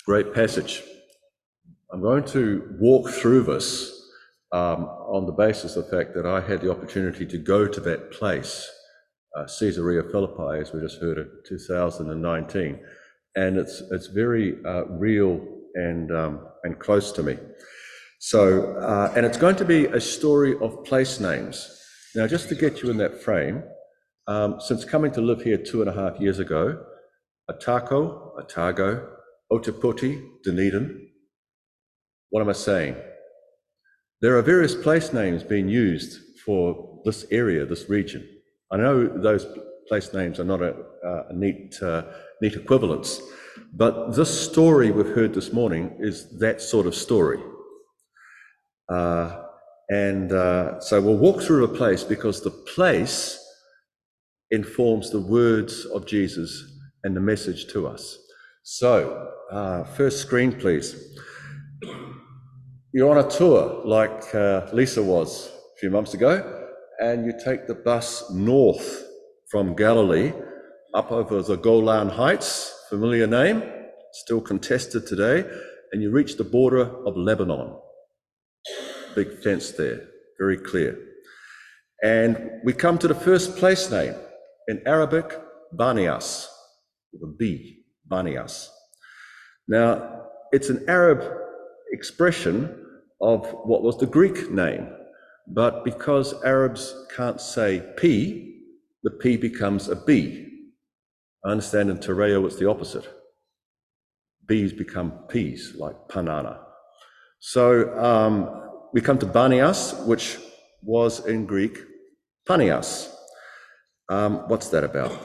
Great passage. I'm going to walk through this on the basis of the fact that I had the opportunity to go to that place, Caesarea Philippi, as we just heard, in 2019, and it's very real and close to me. So, and it's going to be a story of place names. Now, just to get you in that frame, since coming to live here 2.5 years ago, Atako, Otago, Ōtepoti, Dunedin. What am I saying? There are various place names being used for this area, this region. I know those place names are not a neat equivalence, but this story we've heard this morning is that sort of story. So we'll walk through a place because the place informs the words of Jesus and the message to us. So, first screen, please. You're on a tour like Lisa was a few months ago, and you take the bus north from Galilee up over the Golan Heights, familiar name, still contested today, and you reach the border of Lebanon. Big fence there, very clear. And we come to the first place name, in Arabic, Banias, with a B, Banias. Now, it's an Arab expression of what was the Greek name, but because Arabs can't say P, the P becomes a B. I understand in Te Reo it's the opposite. B's become P's, like Panana. So we come to Banias, which was in Greek, Panias. What's that about?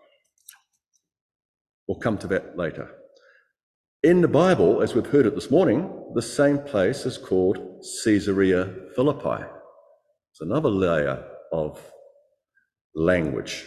We'll come to that later. In the Bible, as we've heard it this morning, the same place is called Caesarea Philippi. It's another layer of language.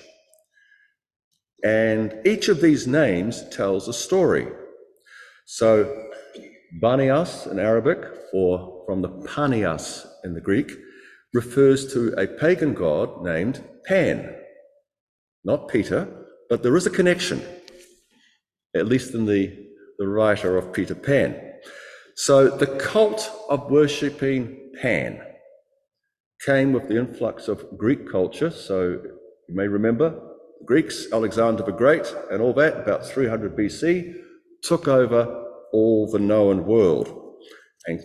And each of these names tells a story. So Banias in Arabic, or from the Panias in the Greek, refers to a pagan god named Pan. Not Peter, but there is a connection, at least in the writer of Peter Pan. So the cult of worshipping Pan came with the influx of Greek culture. So you may remember, Greeks, Alexander the Great and all that, about 300 BC, took over all the known world and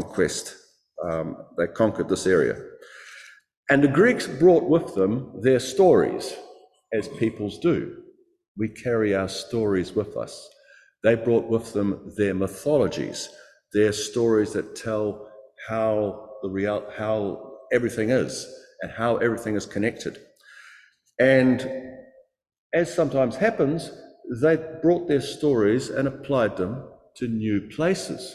they conquered this area. And the Greeks brought with them their stories, as peoples do. We carry our stories with us. They brought with them their mythologies, their stories that tell how everything is and how everything is connected. And as sometimes happens, they brought their stories and applied them to new places.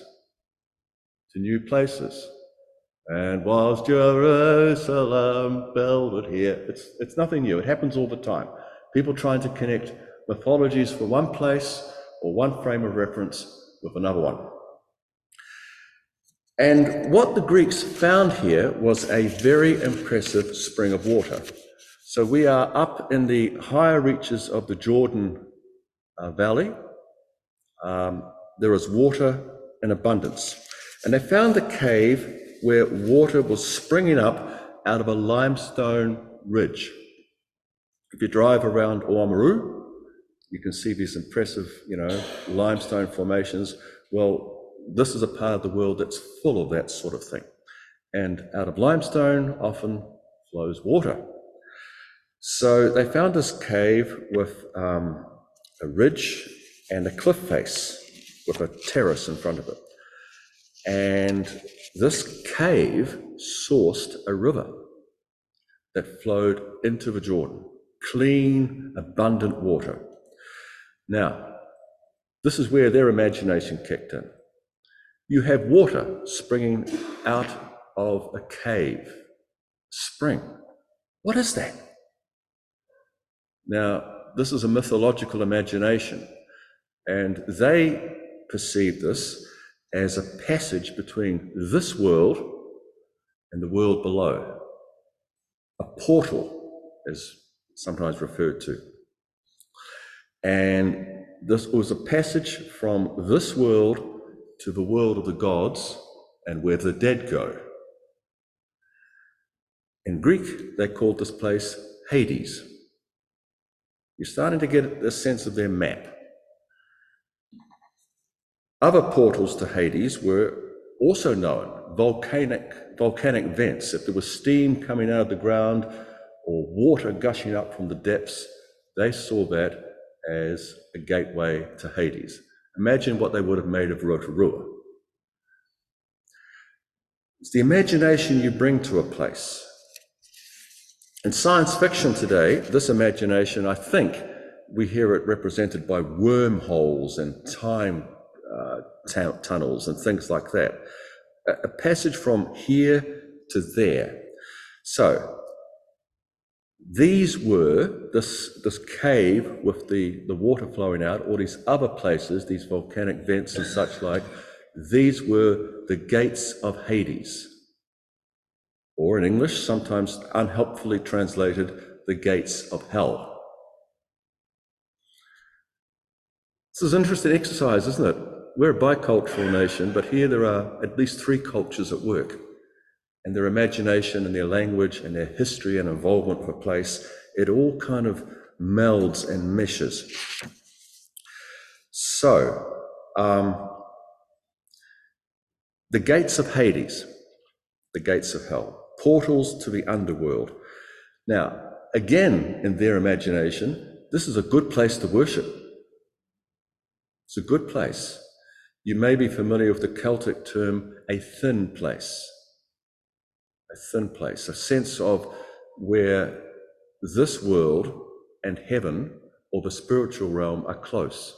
And was Jerusalem builded here? It's nothing new. It happens all the time. People trying to connect mythologies for one place or one frame of reference with another one. And what the Greeks found here was a very impressive spring of water. So we are up in the higher reaches of the Jordan Valley. There is water in abundance. And they found a cave where water was springing up out of a limestone ridge. If you drive around Oamaru, you can see these impressive, limestone formations. Well, this is a part of the world that's full of that sort of thing. And out of limestone often flows water. So they found this cave with a ridge and a cliff face with a terrace in front of it. And this cave sourced a river that flowed into the Jordan, clean, abundant water. Now, this is where their imagination kicked in. You have water springing out of a cave. Spring. What is that? Now, this is a mythological imagination, and they perceive this as a passage between this world and the world below. A portal is sometimes referred to. And this was a passage from this world to the world of the gods and where the dead go. In Greek, they called this place Hades. You're starting to get a sense of their map. Other portals to Hades were also known, volcanic vents. If there was steam coming out of the ground or water gushing up from the depths, they saw that as a gateway to Hades. Imagine what they would have made of Rotorua. It's the imagination you bring to a place. In science fiction today, this imagination, I think, we hear it represented by wormholes and time tunnels and things like that. A passage from here to there. So these were, this cave with the water flowing out, all these other places, these volcanic vents and such like, these were the gates of Hades. Or in English, sometimes unhelpfully translated, the gates of hell. This is an interesting exercise, isn't it? We're a bicultural nation, but here there are at least 3 cultures at work. And their imagination and their language and their history and involvement with a place, it all kind of melds and meshes. So, the gates of Hades, the gates of hell, portals to the underworld. Now, again, in their imagination, this is a good place to worship. It's a good place. You may be familiar with the Celtic term, a thin place. A thin place, a sense of where this world and heaven or the spiritual realm are close.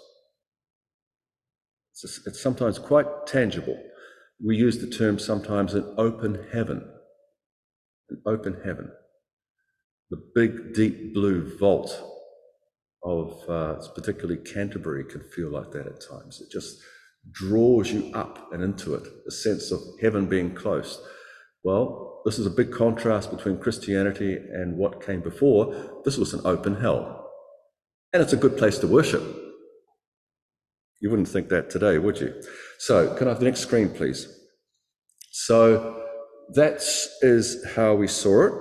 It's sometimes quite tangible. We use the term sometimes an open heaven. An open heaven. The big, deep blue vault of particularly Canterbury can feel like that at times. It just draws you up and into it, a sense of heaven being close. Well, this is a big contrast between Christianity and what came before. This was an open hell. And it's a good place to worship. You wouldn't think that today, would you? So, can I have the next screen, please? So, that is how we saw it.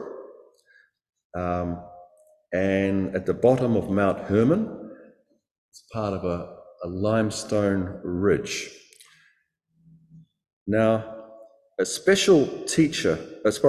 And at the bottom of Mount Hermon, it's part of a limestone ridge. Now, a special feature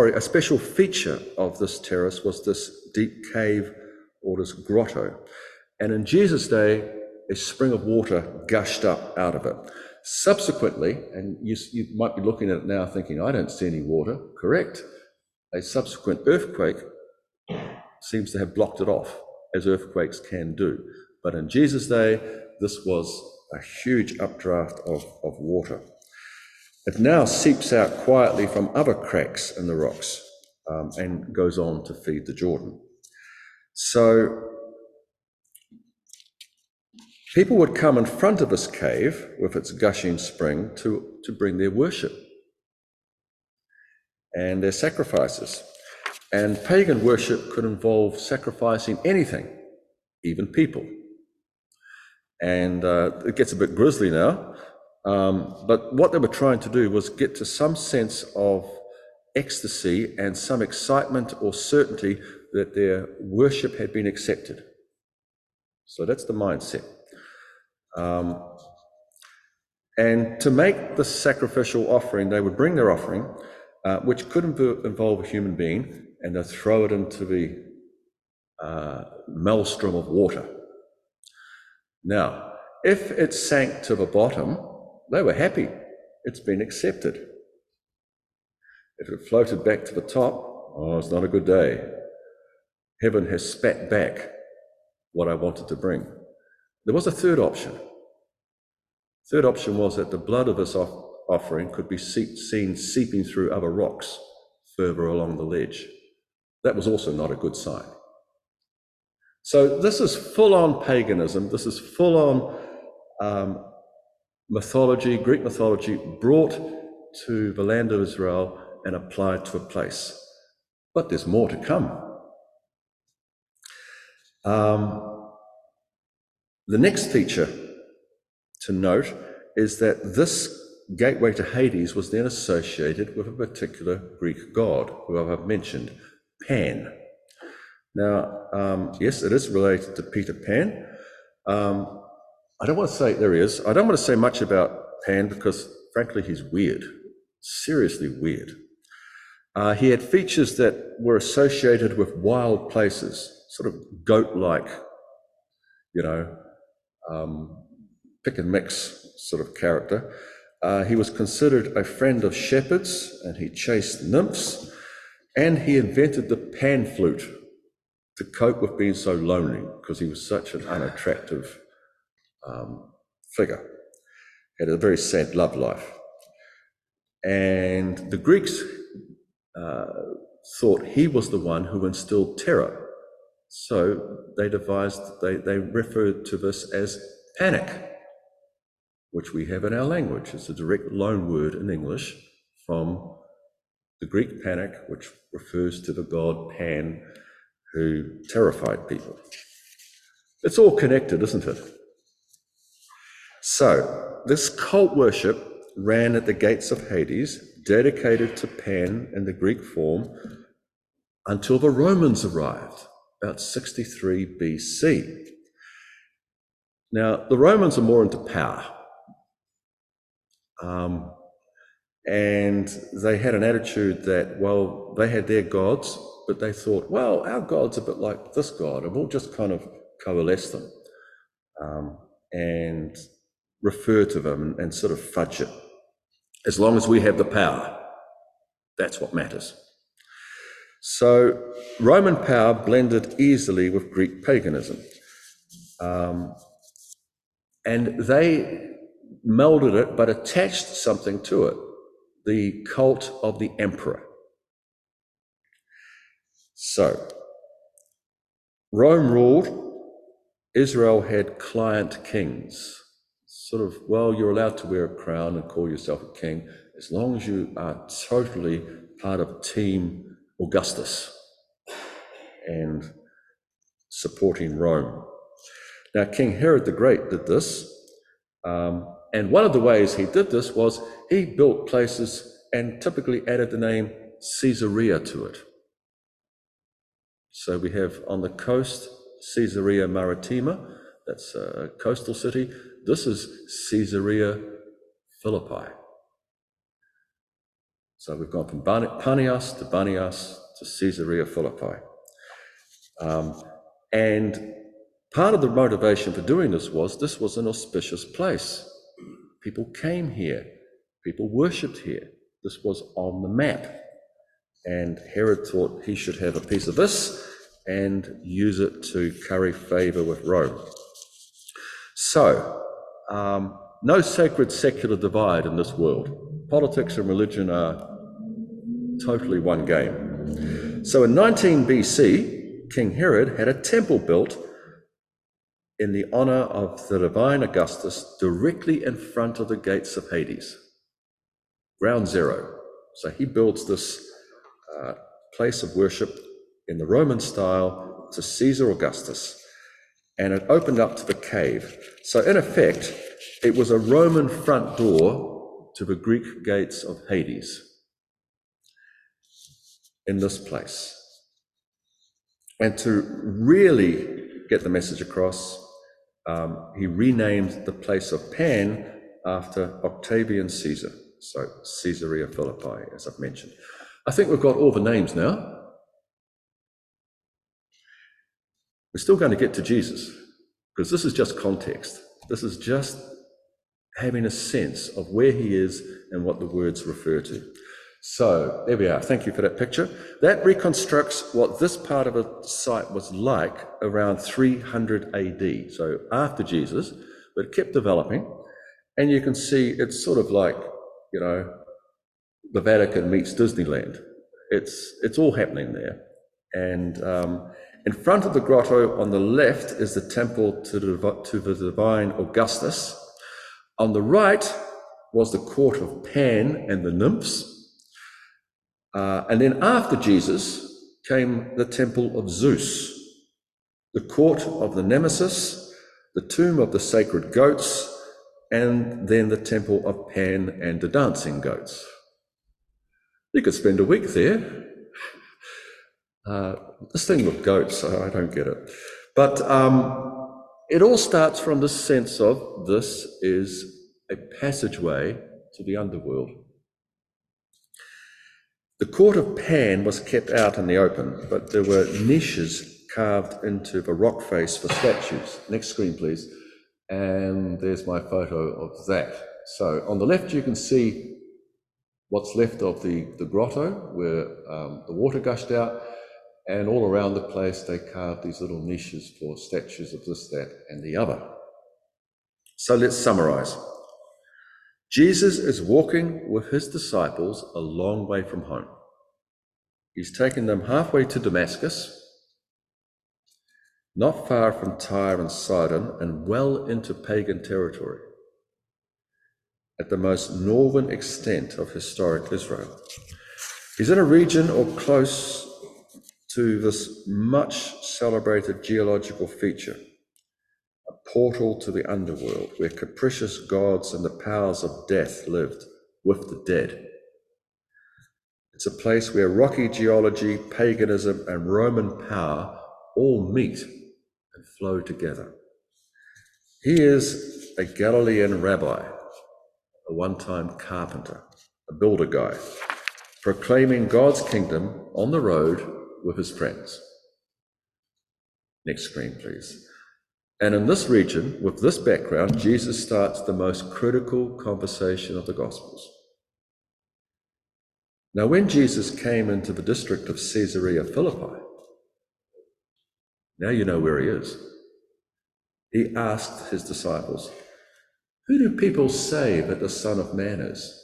of this terrace was this deep cave or this grotto. And in Jesus' day, a spring of water gushed up out of it. Subsequently, and you might be looking at it now thinking, I don't see any water. Correct. A subsequent earthquake seems to have blocked it off, as earthquakes can do. But in Jesus' day, this was a huge updraft of water. It now seeps out quietly from other cracks in the rocks and goes on to feed the Jordan. So people would come in front of this cave with its gushing spring to bring their worship and their sacrifices. And pagan worship could involve sacrificing anything, even people. And it gets a bit grisly now, but what they were trying to do was get to some sense of ecstasy and some excitement or certainty that their worship had been accepted. So that's the mindset. And to make the sacrificial offering, they would bring their offering, which could involve a human being, and they'd throw it into the maelstrom of water. Now, if it sank to the bottom, they were happy. It's been accepted. If it floated back to the top, oh, it's not a good day. Heaven has spat back what I wanted to bring. There was a third option. Third option was that the blood of this offering could be seen seeping through other rocks further along the ledge. That was also not a good sign. So this is full-on paganism. This is full-on mythology, Greek mythology, brought to the land of Israel and applied to a place. But there's more to come. The next feature to note is that this gateway to Hades was then associated with a particular Greek god, who I've mentioned, Pan. Now, yes, it is related to Peter Pan. I don't want to say, there he is. I don't want to say much about Pan because, frankly, he's weird, seriously weird. He had features that were associated with wild places, sort of goat-like, pick and mix sort of character. He was considered a friend of shepherds, and he chased nymphs, and he invented the pan flute to cope with being so lonely because he was such an unattractive figure. Had a very sad love life. And the Greeks thought he was the one who instilled terror. So they referred to this as panic, which we have in our language. It's a direct loan word in English from the Greek panic, which refers to the god Pan, who terrified people. It's all connected, isn't it? So this cult worship ran at the gates of Hades, dedicated to Pan in the Greek form, until the Romans arrived, about 63 BC. Now, the Romans are more into power. And they had an attitude that, well, they had their gods, but they thought, well, our god's a bit like this god, and we'll just kind of coalesce them and refer to them and sort of fudge it. As long as we have the power, that's what matters. So Roman power blended easily with Greek paganism. And they melded it, but attached something to it, the cult of the emperor. So, Rome ruled, Israel had client kings. Sort of, well, you're allowed to wear a crown and call yourself a king as long as you are totally part of Team Augustus and supporting Rome. Now, King Herod the Great did this, and one of the ways he did this was he built places and typically added the name Caesarea to it. So we have on the coast, Caesarea Maritima, that's a coastal city. This is Caesarea Philippi. So we've gone from Panias to Banias to Caesarea Philippi. And part of the motivation for doing this was an auspicious place. People came here, people worshipped here. This was on the map. And Herod thought he should have a piece of this and use it to curry favor with Rome. So, no sacred secular divide in this world. Politics and religion are totally one game. So in 19 BC, King Herod had a temple built in the honor of the divine Augustus directly in front of the gates of Hades. Ground zero. So he builds this place of worship in the Roman style to Caesar Augustus, and it opened up to the cave. So in effect, it was a Roman front door to the Greek gates of Hades in this place. And to really get the message across, he renamed the place of Pan after Octavian Caesar, so Caesarea Philippi, as I've mentioned. I think we've got all the names now. We're still going to get to Jesus, because this is just context. This is just having a sense of where he is and what the words refer to. So there we are. Thank you for that picture. That reconstructs what this part of a site was like around 300 AD, so after Jesus, but it kept developing. And you can see it's sort of like, the Vatican meets Disneyland. It's all happening there. And in front of the grotto on the left is the temple to the divine Augustus. On the right was the court of Pan and the nymphs. And then after Jesus came the temple of Zeus, the court of the Nemesis, the tomb of the sacred goats, and then the temple of Pan and the dancing goats. You could spend a week there. This thing with goats, I don't get it. But it all starts from the sense of this is a passageway to the underworld. The court of Pan was kept out in the open, but there were niches carved into the rock face for statues. Next screen, please. And there's my photo of that. So on the left, you can see what's left of the grotto where the water gushed out, and all around the place, they carved these little niches for statues of this, that, and the other. So let's summarize. Jesus is walking with his disciples a long way from home. He's taken them halfway to Damascus, not far from Tyre and Sidon, and well into pagan territory, at the most northern extent of historic Israel. He's in a region or close to this much celebrated geological feature, a portal to the underworld where capricious gods and the powers of death lived with the dead. It's a place where rocky geology, paganism, and Roman power all meet and flow together. He is a Galilean rabbi, a one-time carpenter, a builder guy, proclaiming God's kingdom on the road with his friends. Next screen, please. And in this region, with this background, Jesus starts the most critical conversation of the Gospels. Now, when Jesus came into the district of Caesarea Philippi, now you know where he is, he asked his disciples, "Who do people say that the Son of Man is?"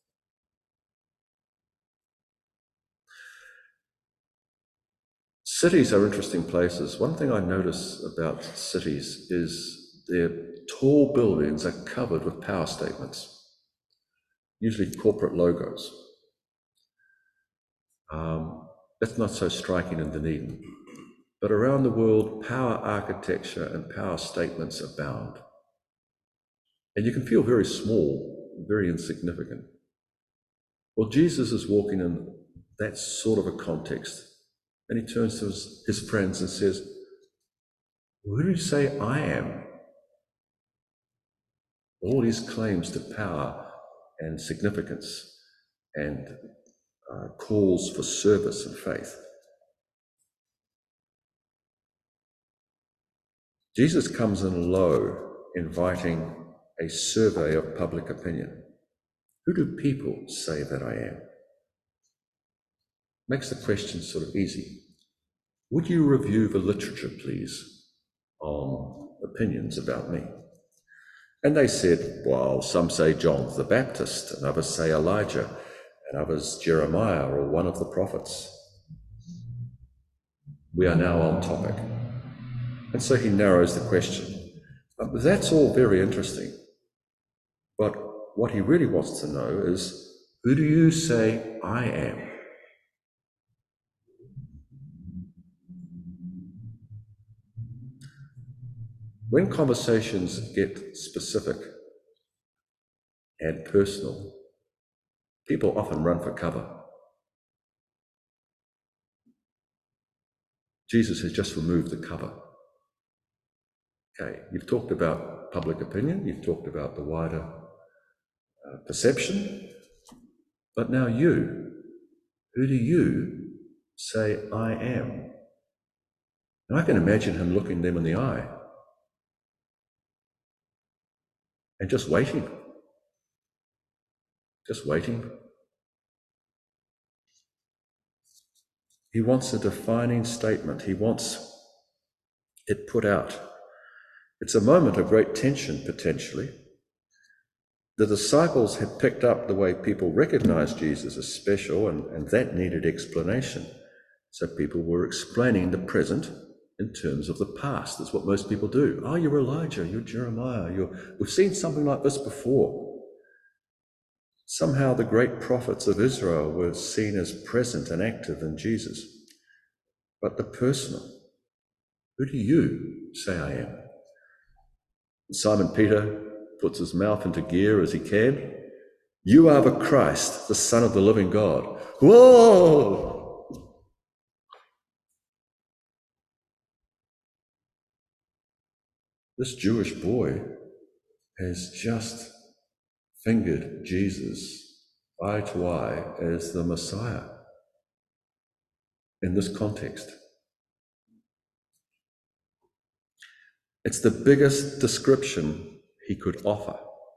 Cities are interesting places. One thing I notice about cities is their tall buildings are covered with power statements, usually corporate logos. That's not so striking in Dunedin. But around the world, power architecture and power statements abound. And you can feel very small, very insignificant. Well, Jesus is walking in that sort of a context. And he turns to his friends and says, "Who do you say I am?" All these claims to power and significance and calls for service and faith. Jesus comes in low, inviting a survey of public opinion. Who do people say that I am? Makes the question sort of easy. Would you review the literature, please, on opinions about me? And they said, well, some say John the Baptist, and others say Elijah, and others Jeremiah or one of the prophets. We are now on topic. And so he narrows the question. That's all very interesting. But what he really wants to know is, who do you say I am? When conversations get specific and personal, people often run for cover. Jesus has just removed the cover. Okay, you've talked about public opinion, you've talked about the wider perception, but now you, who do you say I am? And I can imagine him looking them in the eye and just waiting. He wants a defining statement. He wants it put out. It's a moment of great tension, potentially. The disciples had picked up the way people recognized Jesus as special, and that needed explanation. So people were explaining the present in terms of the past. That's what most people do. Oh, you're Elijah, you're Jeremiah, we've seen something like this before. Somehow the great prophets of Israel were seen as present and active in Jesus. But the personal, who do you say I am? Simon Peter puts his mouth into gear as he can. You are the Christ, the Son of the living God. Whoa! This Jewish boy has just fingered Jesus eye to eye as the Messiah in this context. It's the biggest description he could offer.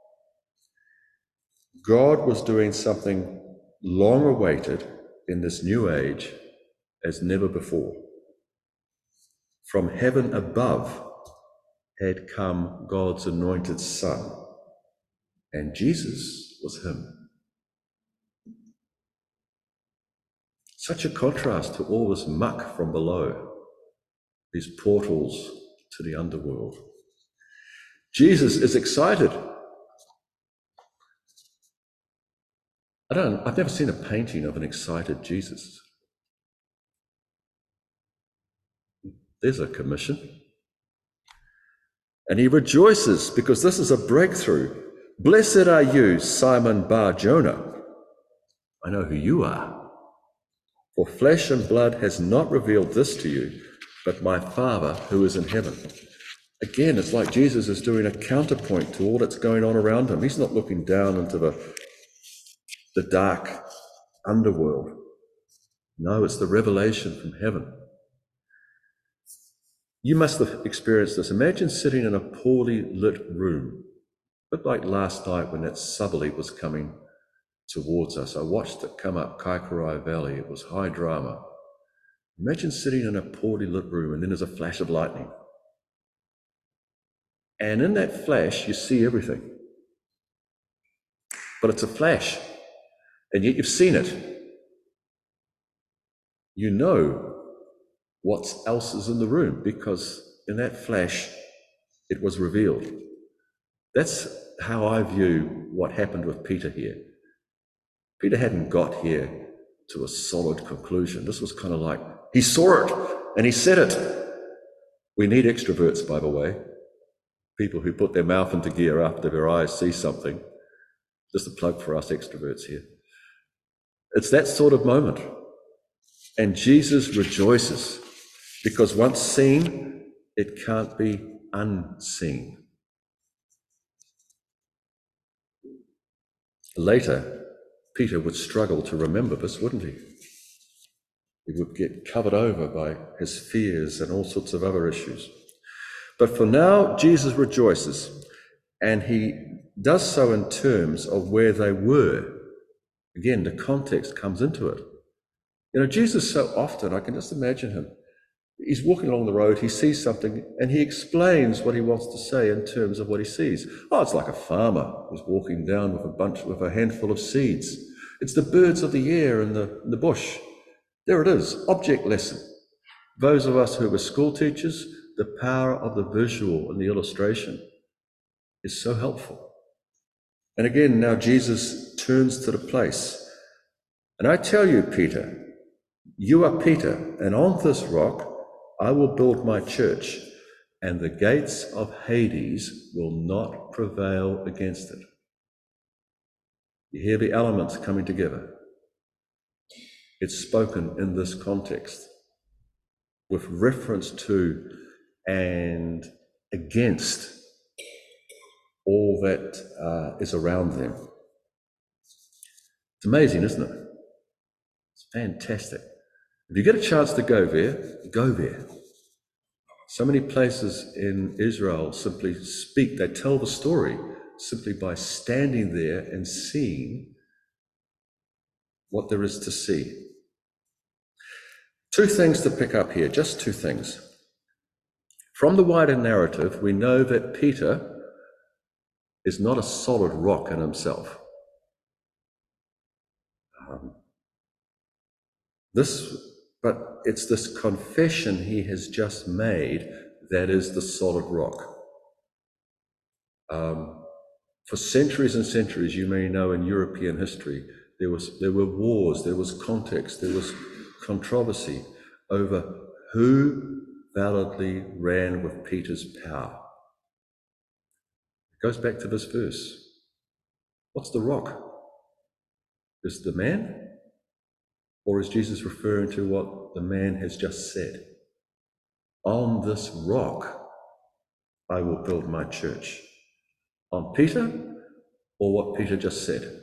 God was doing something long awaited in this new age as never before. From heaven above had come God's anointed Son, and Jesus was him. Such a contrast to all this muck from below, these portals to the underworld. Jesus is excited. I've never seen a painting of an excited Jesus. There's a commission. And he rejoices because this is a breakthrough. Blessed are you, Simon Bar-Jonah. I know who you are. For flesh and blood has not revealed this to you, but my Father who is in heaven. Again, it's like Jesus is doing a counterpoint to all that's going on around him. He's not looking down into the dark underworld. No, it's the revelation from heaven. You must have experienced this. Imagine sitting in a poorly lit room, a bit like last night when that southerly was coming towards us. I watched it come up Kaikorai Valley. It was high drama. Imagine sitting in a poorly lit room and then there's a flash of lightning. And in that flash, you see everything. But it's a flash, and yet you've seen it. You know what else is in the room because in that flash, it was revealed. That's how I view what happened with Peter here. Peter hadn't got here to a solid conclusion. This was kind of like, he saw it and he said it. We need extroverts, by the way. People who put their mouth into gear after their eyes see something. Just a plug for us extroverts here. It's that sort of moment. And Jesus rejoices because once seen, it can't be unseen. Later, Peter would struggle to remember this, wouldn't he? He would get covered over by his fears and all sorts of other issues. But for now, Jesus rejoices, and he does so in terms of where they were. Again, the context comes into it. You know, Jesus so often, I can just imagine him. He's walking along the road, he sees something, and he explains what he wants to say in terms of what he sees. Oh, it's like a farmer who's walking down with a handful of seeds. It's the birds of the air in the bush. There it is, object lesson. Those of us who were school teachers, the power of the visual and the illustration is so helpful. And again, now Jesus turns to the place. And I tell you, Peter, you are Peter, and on this rock I will build my church, and the gates of Hades will not prevail against it. You hear the elements coming together. It's spoken in this context with reference to and against all that is around them. It's amazing, isn't it? It's fantastic. If you get a chance to go there, go there. So many places in Israel simply speak, they tell the story simply by standing there and seeing what there is to see. Two things to pick up here, just two things. From the wider narrative, we know that Peter is not a solid rock in himself. But it's this confession he has just made that is the solid rock. For centuries and centuries, you may know in European history, there were wars, there was context, there was controversy over who validly ran with Peter's power. It goes back to this verse. What's the rock? Is the man? Or is Jesus referring to what the man has just said? On this rock, I will build my church. On Peter, or what Peter just said?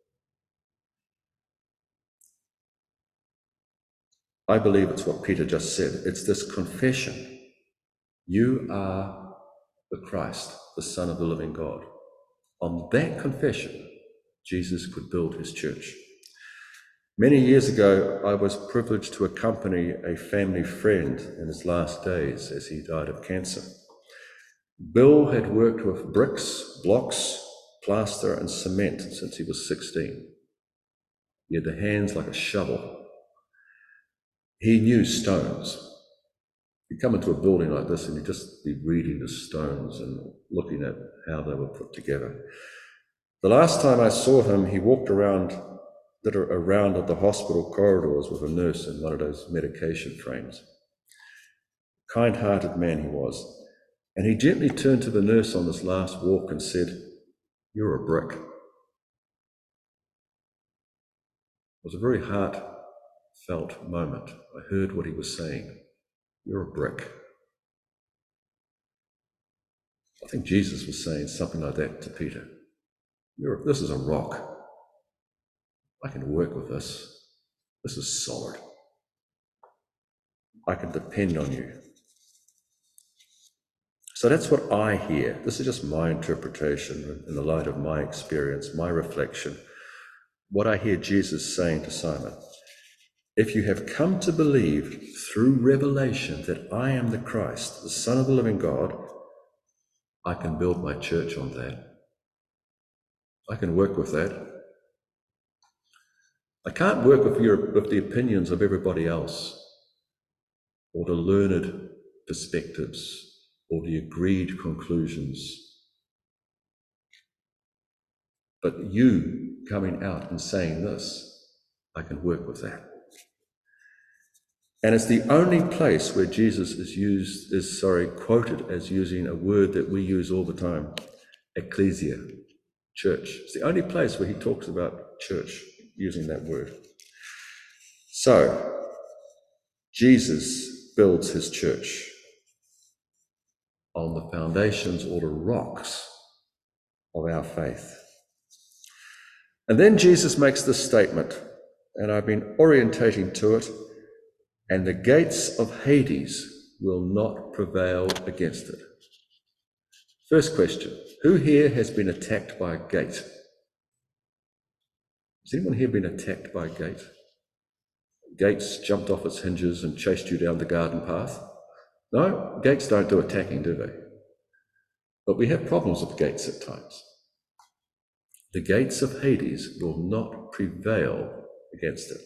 I believe it's what Peter just said. It's this confession. You are the Christ, the Son of the living God. On that confession, Jesus could build his church. Many years ago, I was privileged to accompany a family friend in his last days as he died of cancer. Bill had worked with bricks, blocks, plaster, and cement since he was 16. He had the hands like a shovel. He knew stones. You'd come into a building like this and you'd just be reading the stones and looking at how they were put together. The last time I saw him, he walked around, did a round of the hospital corridors with a nurse in one of those medication frames. Kind-hearted man he was. And he gently turned to the nurse on this last walk and said, "You're a brick." It was a very heartfelt moment. I heard what he was saying. You're a brick. I think Jesus was saying something like that to Peter. This is a rock. I can work with this. This is solid. I can depend on you. So that's what I hear. This is just my interpretation in the light of my experience, my reflection. What I hear Jesus saying to Simon, if you have come to believe through revelation that I am the Christ, the Son of the living God, I can build my church on that. I can work with that. I can't work with the opinions of everybody else, or the learned perspectives, or the agreed conclusions. But you coming out and saying this, I can work with that. And it's the only place where Jesus is quoted as using a word that we use all the time, ecclesia, church. It's the only place where he talks about church using that word. So, Jesus builds his church on the foundations or the rocks of our faith. And then Jesus makes this statement, and I've been orientating to it, and the gates of Hades will not prevail against it. First question, who here has been attacked by a gate? Has anyone here been attacked by a gate? Gates jumped off its hinges and chased you down the garden path? No, gates don't do attacking, do they? But we have problems with gates at times. The gates of Hades will not prevail against it.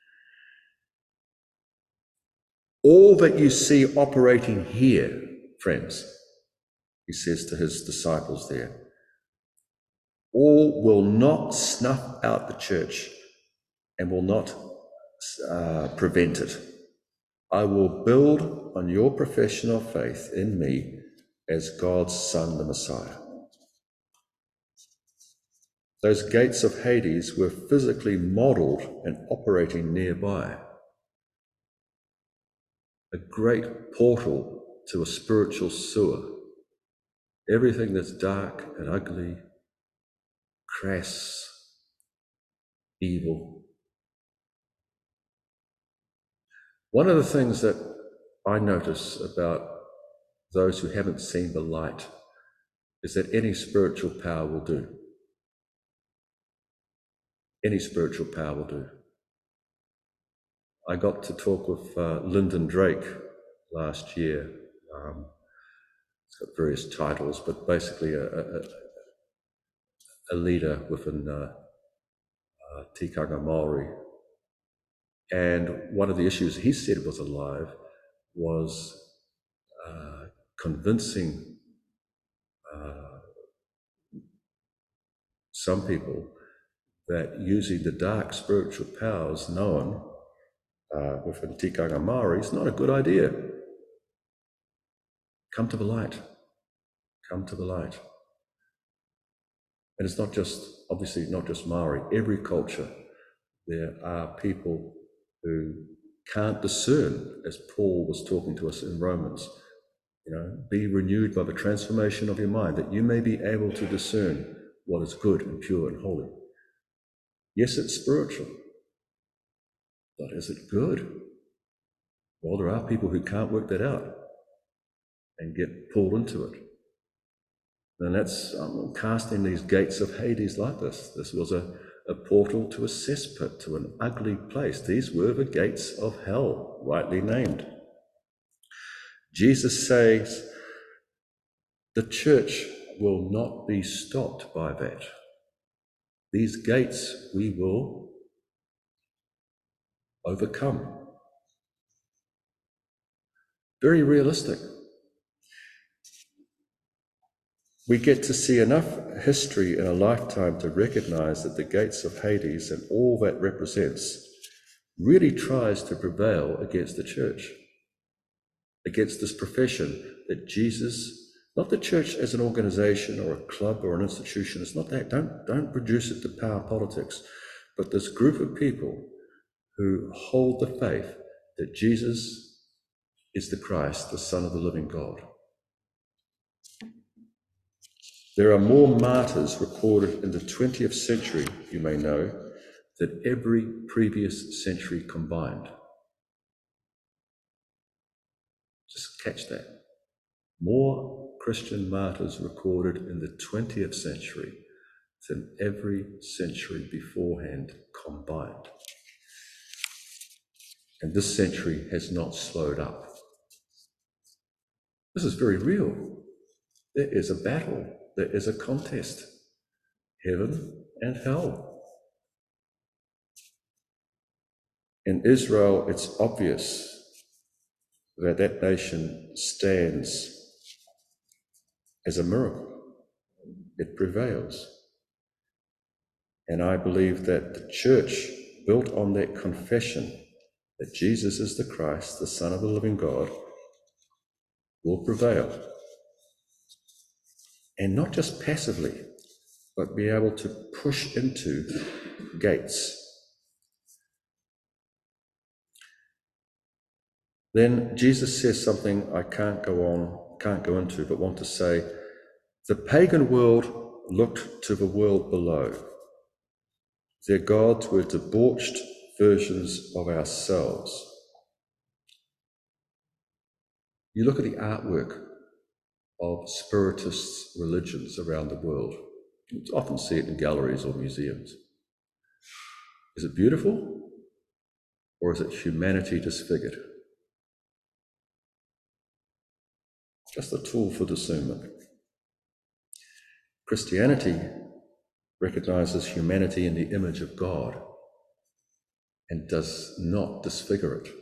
All that you see operating here, friends, he says to his disciples there, all will not snuff out the church and will not prevent it. I will build on your profession of faith in me as God's Son, the Messiah. Those gates of Hades were physically modeled and operating nearby. A great portal to a spiritual sewer. Everything that's dark and ugly, crass, evil. One of the things that I notice about those who haven't seen the light is that any spiritual power will do. Any spiritual power will do. I got to talk with Lyndon Drake last year. It's got various titles, but basically a leader within Tikanga Maori. And one of the issues he said was alive was convincing some people that using the dark spiritual powers known within Tikanga Maori is not a good idea. Come to the light. Come to the light. And it's not just, obviously, not just Maori. Every culture, there are people who can't discern, as Paul was talking to us in Romans. Be renewed by the transformation of your mind, that you may be able to discern what is good and pure and holy. Yes, it's spiritual, but is it good? Well, there are people who can't work that out and get pulled into it. And that's casting these gates of Hades like this. This was a portal to a cesspit, to an ugly place. These were the gates of hell, rightly named. Jesus says the church will not be stopped by that. These gates we will overcome. Very realistic. We get to see enough history in a lifetime to recognize that the gates of Hades and all that represents really tries to prevail against the church, against this profession that Jesus, not the church as an organization or a club or an institution, it's not that. Don't reduce it to power politics, but this group of people who hold the faith that Jesus is the Christ, the Son of the living God. There are more martyrs recorded in the 20th century, you may know, than every previous century combined. Just catch that. More Christian martyrs recorded in the 20th century than every century beforehand combined. And this century has not slowed up. This is very real. There is a battle. There is a contest. Heaven and hell. In Israel, it's obvious that that nation stands as a miracle. It prevails. And I believe that the church, built on that confession that Jesus is the Christ, the Son of the living God, will prevail. And not just passively, but be able to push into gates. Then Jesus says something I can't go into, but want to say. The pagan world looked to the world below. Their gods were debauched versions of ourselves. You look at the artwork of spiritist religions around the world. You often see it in galleries or museums. Is it beautiful, or is it humanity disfigured? Just a tool for discernment. Christianity recognizes humanity in the image of God and does not disfigure it.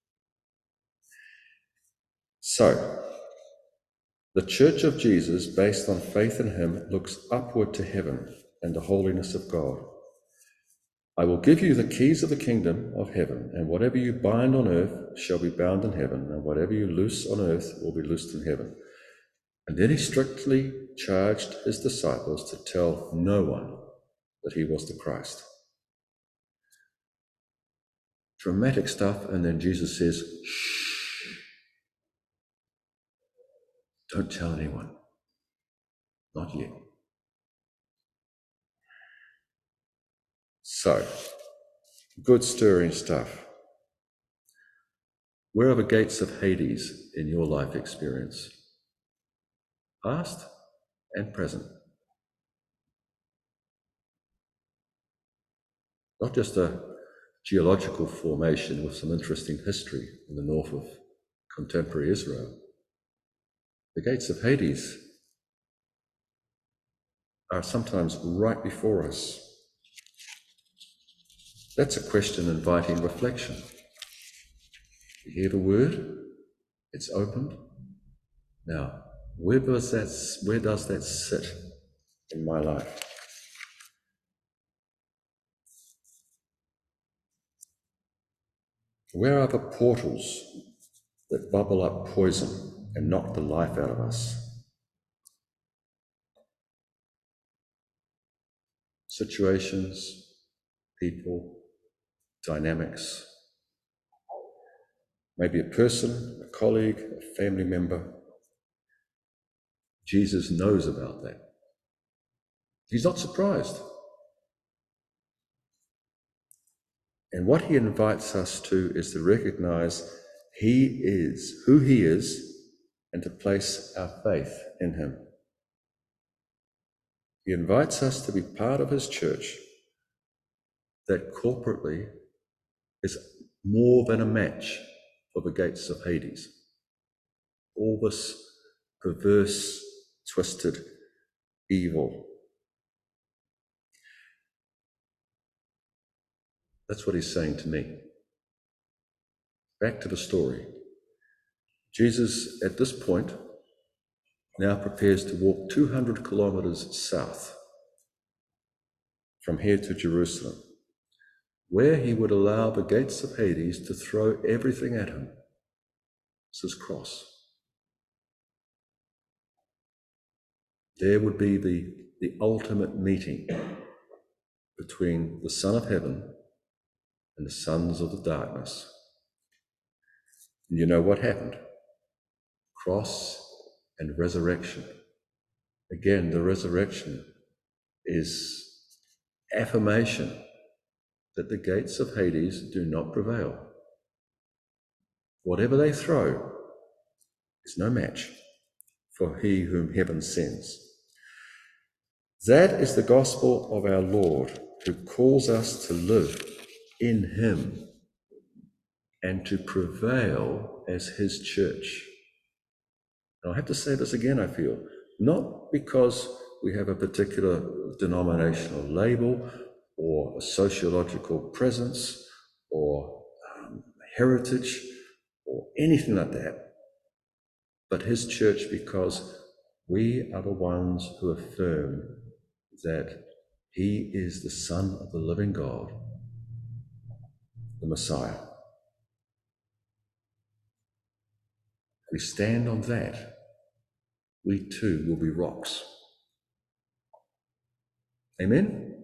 So, the Church of Jesus, based on faith in him, looks upward to heaven and the holiness of God. I will give you the keys of the kingdom of heaven, and whatever you bind on earth shall be bound in heaven, and whatever you loose on earth will be loosed in heaven. And then he strictly charged his disciples to tell no one that he was the Christ. Dramatic stuff, and then Jesus says, shh, don't tell anyone. Not yet. So, good stirring stuff. Where are the gates of Hades in your life experience? Past and present. Not just a geological formation with some interesting history in the north of contemporary Israel. The gates of Hades are sometimes right before us. That's a question inviting reflection. You hear the word, it's opened. Now, where does that sit in my life? Where are the portals that bubble up poison and knock the life out of us? situations, people, dynamics, maybe a person, a colleague, a family member. Jesus knows about that. He's not surprised. And what he invites us to is to recognize he is who he is and to place our faith in him. He invites us to be part of his church that corporately is more than a match for the gates of Hades. All this perverse, twisted evil. That's what he's saying to me. Back to the story. Jesus, at this point, now prepares to walk 200 kilometers south from here to Jerusalem, where he would allow the gates of Hades to throw everything at him. It's his cross. There would be the ultimate meeting between the Son of Heaven and the sons of the darkness. And you know what happened? Cross and resurrection. Again, the resurrection is affirmation that the gates of Hades do not prevail. Whatever they throw is no match for he whom heaven sends. That is the gospel of our Lord, who calls us to live in him and to prevail as his church. And I have to say this again, I feel, not because we have a particular denominational label or a sociological presence or heritage or anything like that, but his church because we are the ones who affirm that he is the Son of the living God, the Messiah. We stand on that, we too will be rocks. Amen?